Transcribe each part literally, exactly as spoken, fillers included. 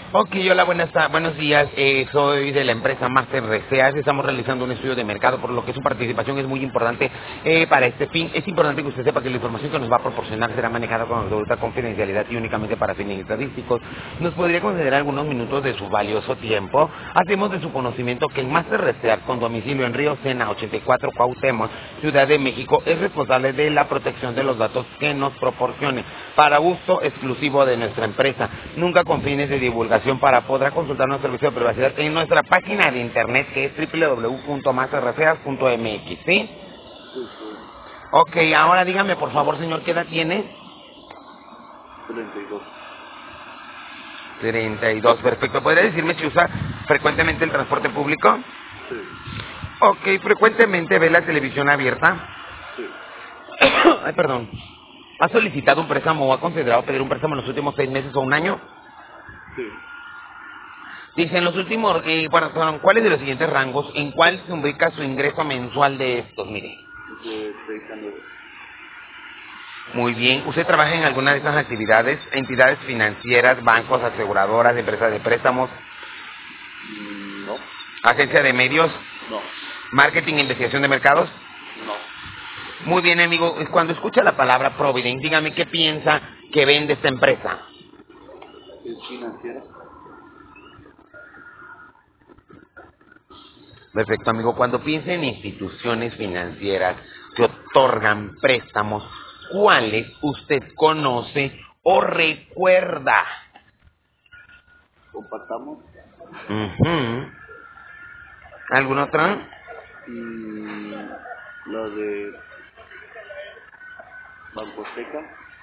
Ok, hola, buenas, ta- buenos días. Eh, soy de la empresa Master Research. Estamos realizando un estudio de mercado, por lo que su participación es muy importante eh, para este fin. Es importante que usted sepa que la información que nos va a proporcionar será manejada con absoluta confidencialidad y únicamente para fines estadísticos. ¿Nos podría conceder algunos minutos de su valioso tiempo? Hacemos de su conocimiento que el Master Research, con domicilio en Río Sena ochenta y cuatro Cuauhtémoc, Ciudad de México, es responsable de la protección de los datos que nos proporcione para uso exclusivo de nuestra empresa, nunca con fines de divulgación. Para podrá consultar nuestro servicio de privacidad en nuestra página de internet, que es doble u doble u doble u punto master research punto m x, ¿sí? Sí, sí, Ok, ahora dígame por favor, señor, ¿qué edad tiene? treinta y dos. treinta y dos, perfecto. ¿Podría decirme si usa frecuentemente el transporte público? Sí, Ok, frecuentemente ve la televisión abierta. sí, Ay, perdón. ¿Ha solicitado un préstamo o ha considerado pedir un préstamo en los últimos seis meses o un año? sí. Dice, en los últimos, eh, bueno, perdón, ¿cuáles de los siguientes rangos, en cuál se ubica su ingreso mensual de estos? Mire. De seis a nueve. Muy bien. ¿Usted trabaja en alguna de estas actividades? Entidades financieras, bancos, aseguradoras, empresas de préstamos, Mm, No, agencia de medios, no, marketing e investigación de mercados? no. Muy bien, amigo. Cuando escucha la palabra Provident, dígame qué piensa que vende esta empresa. ¿Es financiera? Perfecto, amigo. Cuando piensa en instituciones financieras que otorgan préstamos, ¿cuáles usted conoce o recuerda? Compartamos. Ujú. ¿Alguna otra? Y la de Banco Azteca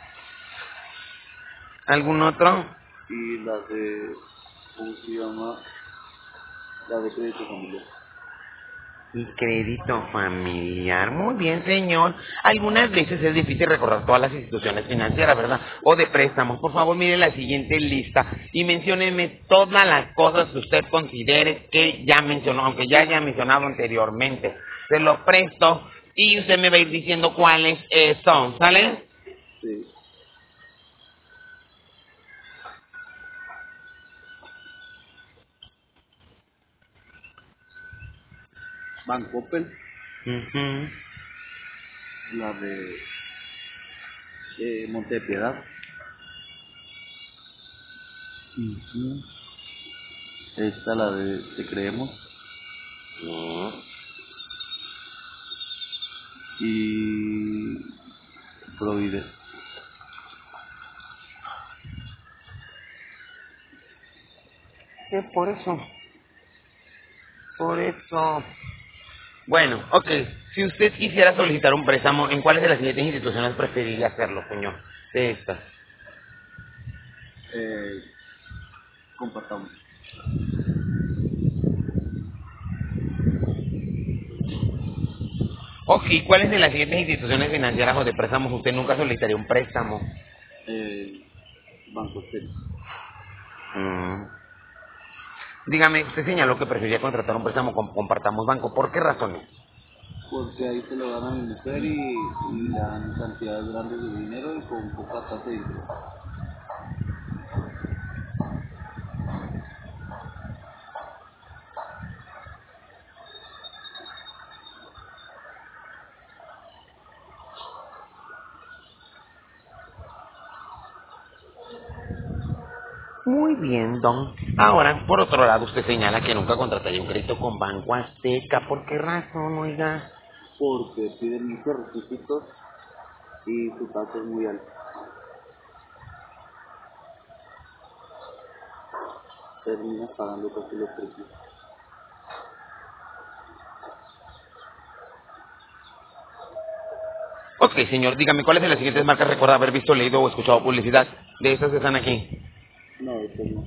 ¿Algún otro? y la de, ¿cómo se llama? La de crédito familiar. Y crédito familiar. Muy bien, señor. Algunas veces es difícil recordar todas las instituciones financieras, ¿verdad? O de préstamos. Por favor, mire la siguiente lista y mencióneme todas las cosas que usted considere que ya mencionó, aunque ya haya mencionado anteriormente. Se lo presto y usted me va a ir diciendo cuáles eh, son, ¿sale? Sí. Bancoppel, Ujú. la de eh, Monte de Piedad. Ujú. Esta, la de Te Creemos. Mm. Y Provide. Sí, por eso. Por eso. Bueno, ok. Si usted quisiera solicitar un préstamo, ¿en cuáles de las siguientes instituciones preferiría hacerlo, señor? De estas. Eh, compartamos. Ok, ¿cuáles de las siguientes instituciones financieras o de préstamos usted nunca solicitaría un préstamo? Eh, Banco Azteca. Mm. Dígame, usted señaló que prefería contratar un préstamo con Compartamos Banco. ¿Por qué razones? Porque ahí se lo dan a mi mujer y, y le dan cantidades grandes de dinero y con poca tasa de interés. Muy bien, don. Ahora, por otro lado, usted señala que nunca contrataría un crédito con Banco Azteca. ¿Por qué razón, oiga? Porque piden muchos requisitos y su tasa es muy alta. Terminas pagando casi los precios. Ok, señor, dígame, ¿cuáles de las siguientes marcas recuerda haber visto, leído o escuchado publicidad de estas que están aquí? No, eso no.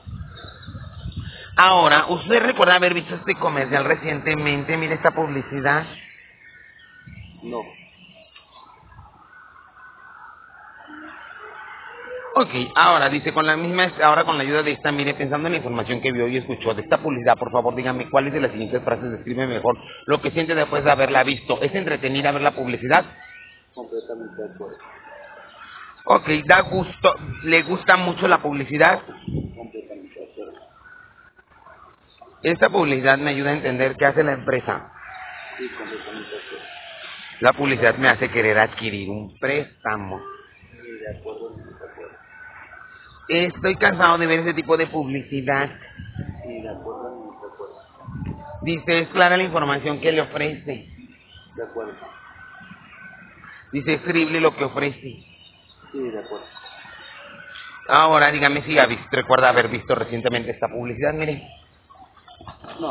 Ahora, ¿usted recuerda haber visto este comercial recientemente? Mire esta publicidad. No. Ok, ahora dice, con la misma, ahora con la ayuda de esta, mire, pensando en la información que vio y escuchó de esta publicidad, por favor, dígame cuáles de las siguientes frases describe mejor lo que siente después de haberla visto. ¿Es entretenida ver la publicidad? Completamente de acuerdo. Ok, da gusto, ¿le gusta mucho la publicidad? Completamente de Esta publicidad me ayuda a entender qué hace la empresa. Sí, completamente de acuerdo. La publicidad me hace querer adquirir un préstamo. Sí, de acuerdo, de acuerdo. Estoy cansado de ver ese tipo de publicidad. Sí, de acuerdo, de acuerdo. Dice, es clara la información que le ofrece. De acuerdo. Dice, es creíble lo que ofrece. Sí, de acuerdo. Ahora, dígame si ha visto, recuerda haber visto recientemente esta publicidad, mire. No,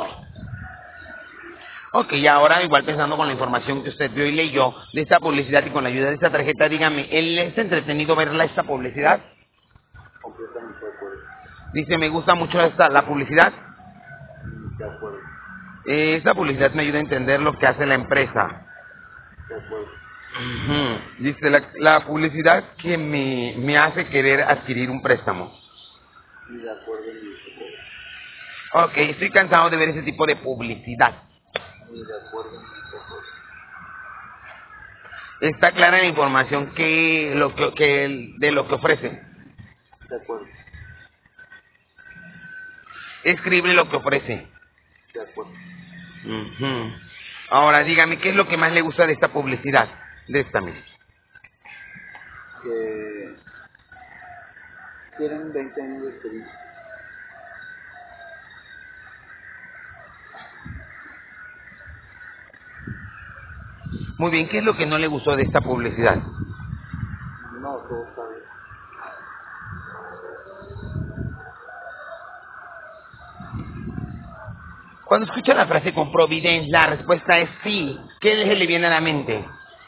Ok, ahora igual pensando con la información que usted vio y leyó de esta publicidad y con la ayuda de esta tarjeta, dígame, ¿él es entretenido verla esta publicidad? completamente de acuerdo. Dice, me gusta mucho esta, la publicidad. De acuerdo, Eh, esta publicidad me ayuda a entender lo que hace la empresa. de acuerdo. Ujú. Dice, la, la publicidad que me, me hace querer adquirir un préstamo. Sí, de acuerdo, de acuerdo. Ok, estoy cansado de ver ese tipo de publicidad. Sí, de acuerdo, de acuerdo. Está clara la información que, lo que, que de lo que ofrece. De acuerdo, Es creíble lo que ofrece. de acuerdo. Ujú. Ahora, dígame, ¿qué es lo que más le gusta de esta publicidad? De esta misma. Que tienen veinte años de experiencia. Muy bien, ¿qué es lo que no le gustó de esta publicidad? No, todo está bien. Cuando escucha la frase con Providence, la respuesta es sí. ¿Qué le viene a la mente?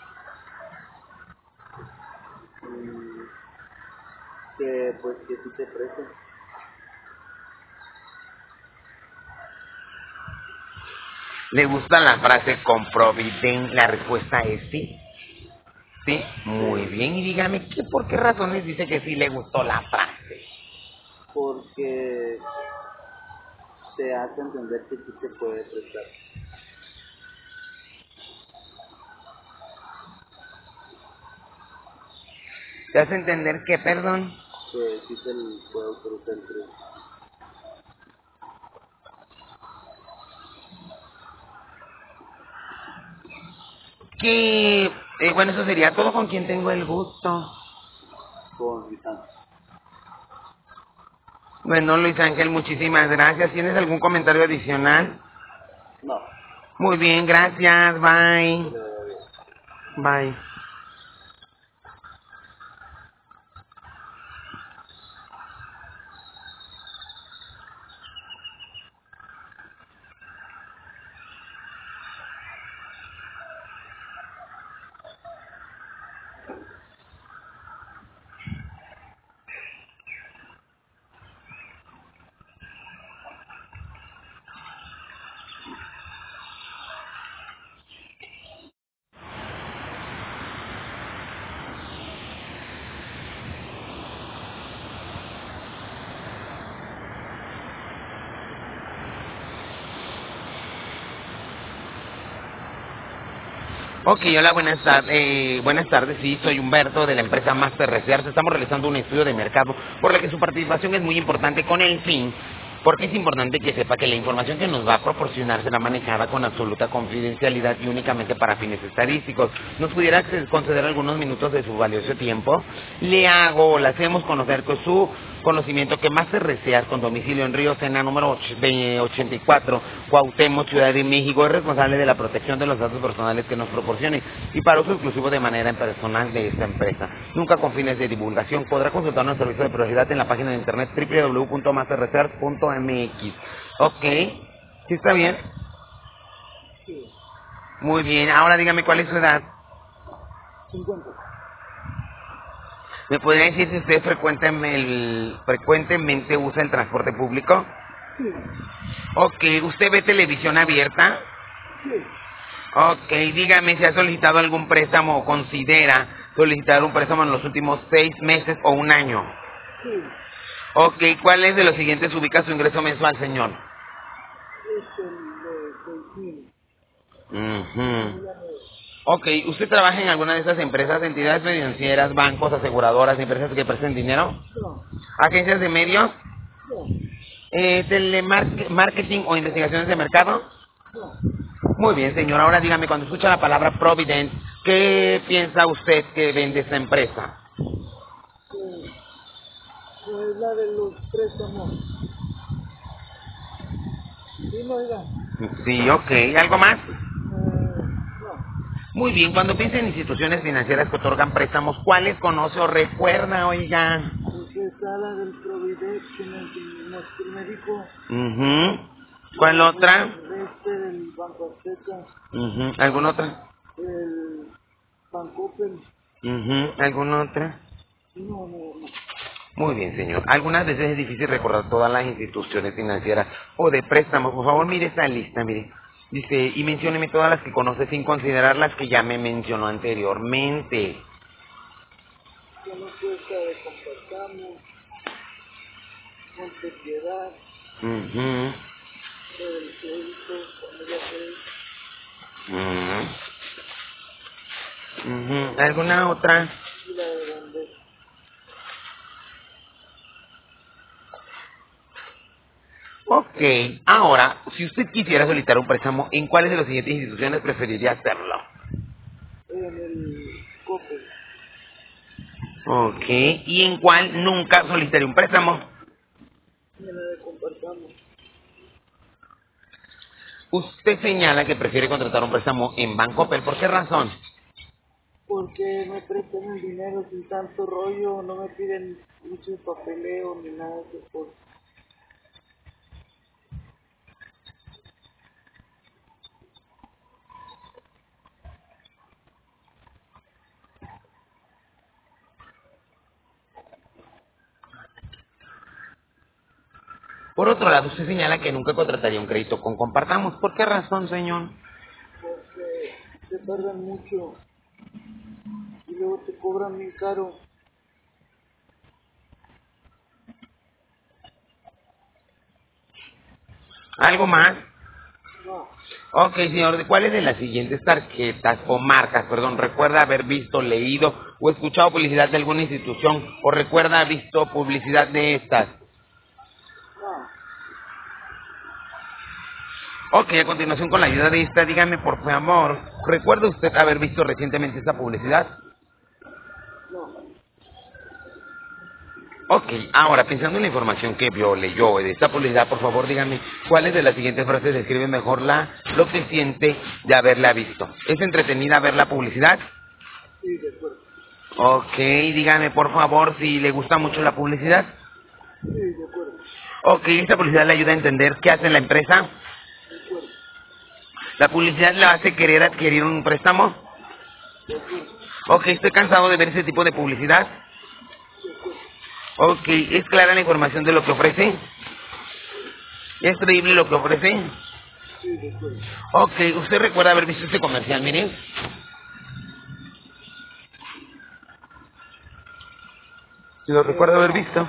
Y que pues que sí te ofrecen. ¿Le gusta la frase con Providence? La respuesta es sí. Sí, muy Sí, bien. Y dígame, ¿qué, ¿por qué razones dice que sí le gustó la frase? porque te hace entender que sí te puede prestar. ¿Te hace entender que, perdón? Que sí te puede autorizar el crédito. Que, eh, bueno, eso sería todo. ¿Con quien tengo el gusto? Con Vitán. Bueno, Luis Ángel, muchísimas gracias. ¿Tienes algún comentario adicional? No, Muy bien, gracias. Bye. que le vaya bien. Bye. Ok, hola, buenas tardes. Eh, buenas tardes, sí, soy Humberto de la empresa Master Research. Estamos realizando un estudio de mercado por la que su participación es muy importante con el fin, porque es importante que sepa que la información que nos va a proporcionar será manejada con absoluta confidencialidad y únicamente para fines estadísticos. ¿Nos pudiera conceder algunos minutos de su valioso tiempo? Le hago, le hacemos conocer con su conocimiento que Master Research, con domicilio en Río Sena, número ochenta y cuatro, Cuauhtémoc, Ciudad de México, es responsable de la protección de los datos personales que nos proporcione y para uso exclusivo de manera personal de esta empresa. Nunca con fines de divulgación. Podrá consultar nuestro servicio de privacidad en la página de internet w w w punto master research punto m x. Ok, ¿sí está bien? Sí, Muy bien, ahora dígame cuál es su edad. cincuenta. ¿Me podría decir si usted frecuentemente, el- frecuentemente usa el transporte público? Sí, Ok, ¿usted ve televisión abierta? sí, Ok, dígame si ha solicitado algún préstamo o considera solicitar un préstamo en los últimos seis meses o un año. sí. Ok, ¿cuál es de los siguientes ubica su ingreso mensual, señor? Es el de seis mil. Ujú. Ok, ¿usted trabaja en alguna de esas empresas, entidades financieras, bancos, aseguradoras, empresas que presten dinero? No, ¿Agencias de medios? no, Eh, ¿Telemarketing o investigaciones de mercado? Muy bien, señor. Ahora dígame, cuando escucha la palabra Provident, ¿qué piensa usted que vende esta empresa? Pues, pues la de los préstamos. Sí, no, oiga. Sí, ok. ¿Algo más? Eh, no. Muy bien. Cuando piensa en instituciones financieras que otorgan préstamos, ¿cuáles conoce o recuerda, oiga? Pues está la del Provident que nos, nos me dijo. Mhm. ¿Cuál otra? Este del Banco Azteca. Mhm. ¿Alguna otra? El Banco Open. Mhm. ¿Alguna otra? No, no, no. Muy bien, señor. Algunas veces es difícil recordar todas las instituciones financieras o de préstamos. Por favor, mire esta lista, mire. Dice, y mencióneme todas las que conoce sin considerar las que ya me mencionó anteriormente. Conozco esta de Compartamos, Montepiedad, Mhm. la del crédito, familia crédito, Mhm. Mhm. ¿Alguna otra? y la de Vender. Ok. Ahora, si usted quisiera solicitar un préstamo, ¿en cuáles de las siguientes instituciones preferiría hacerlo? En el Cope, Ok. ¿Y en cuál nunca solicitaría un préstamo? en la de Compartamos. Usted señala que prefiere contratar un préstamo en Bancoppel. ¿Por qué razón? Porque me prestan el dinero sin tanto rollo, no me piden mucho papeleo ni nada de eso. Por... Por otro lado, usted señala que nunca contrataría un crédito con Compartamos. ¿Por qué razón, señor? Porque te tardan mucho y luego te cobran bien caro. ¿Algo más? No, Ok, señor. ¿De cuáles de las siguientes tarjetas o marcas, perdón, recuerda haber visto, leído o escuchado publicidad de alguna institución o recuerda haber visto publicidad de estas? no, Ok, a continuación con la ayuda de esta, dígame por favor, ¿recuerda usted haber visto recientemente esta publicidad? no. Ok, ahora pensando en la información que vio, leyó de esta publicidad, por favor dígame cuáles de las siguientes frases describen mejor la lo que siente de haberla visto. ¿Es entretenida ver la publicidad? Sí, de acuerdo. Ok, dígame por favor si le gusta mucho la publicidad. Sí, de acuerdo. Ok, esta publicidad le ayuda a entender qué hace la empresa. De acuerdo. La publicidad le hace querer adquirir un préstamo. De acuerdo. Ok, estoy cansado de ver ese tipo de publicidad. Ok, ¿es clara la información de lo que ofrece? ¿Es creíble lo que ofrece? Sí, de acuerdo. Ok, ¿usted recuerda haber visto este comercial, mire? ¿Sí lo recuerda haber visto?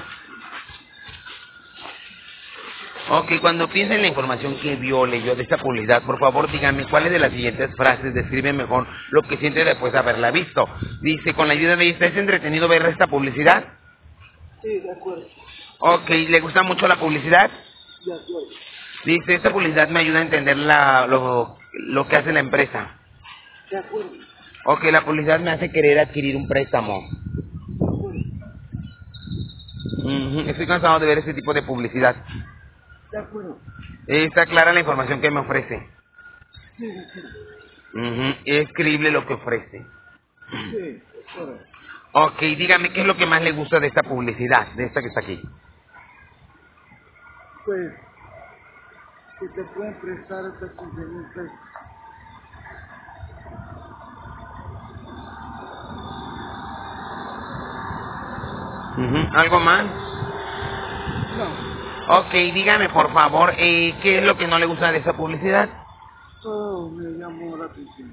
Ok, cuando piensa en la información que vio, leyó de esta publicidad, por favor dígame cuáles de las siguientes frases describen mejor lo que siente después de haberla visto. Dice, con la ayuda de esta, ¿es entretenido ver esta publicidad? Sí, de acuerdo. Ok, ¿le gusta mucho la publicidad? De acuerdo. Dice, esta publicidad me ayuda a entender la, lo, lo que hace la empresa. De acuerdo. Ok, la publicidad me hace querer adquirir un préstamo. De acuerdo. Ujú, estoy cansado de ver ese tipo de publicidad. De acuerdo. Está clara la información que me ofrece. Sí, de acuerdo. Ujú, es creíble lo que ofrece. Sí, de acuerdo. Ok, dígame qué es lo que más le gusta de esta publicidad, de esta que está aquí. Pues, que te pueden prestar hasta quince mil pesos. Ujú, ¿algo más? No, Ok, dígame por favor, eh, ¿qué es lo que no le gusta de esta publicidad? todo me llamó la atención.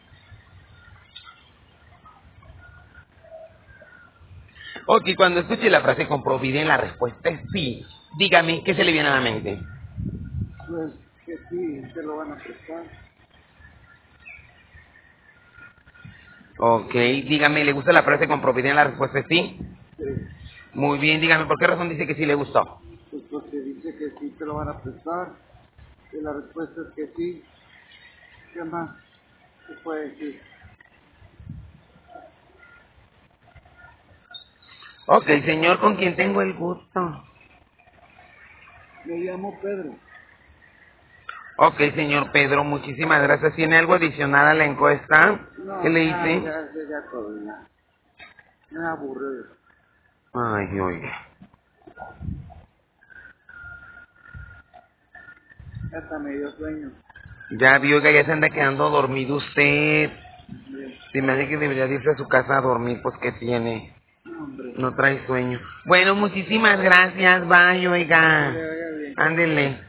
Ok, cuando escuche la frase con Providen, la respuesta es sí. Dígame, ¿qué se le viene a la mente? Pues, que sí, te lo van a prestar. Ok, dígame, ¿le gusta la frase con Providen? La respuesta es sí. Sí, Muy bien, dígame, ¿por qué razón dice que sí le gustó? pues porque dice dice que sí te lo van a prestar, y la respuesta es que sí. ¿Qué más se puede decir? Ok, señor, ¿con quién tengo el gusto? Me llamo Pedro. Ok, señor Pedro, muchísimas gracias. ¿Tiene algo adicional a la encuesta? No, ¿Qué le ya, hice? ya, ya, ya todo, ya. Me aburre. Ay, oiga. Hasta me dio sueño. Ya vio que ya se anda quedando dormido usted. Hombre, Se me hace que debería de irse a su casa a dormir, pues que tiene. no, hombre. No trae sueño. Bueno, muchísimas gracias, bye, Que oiga. le vaya bien. Ándele.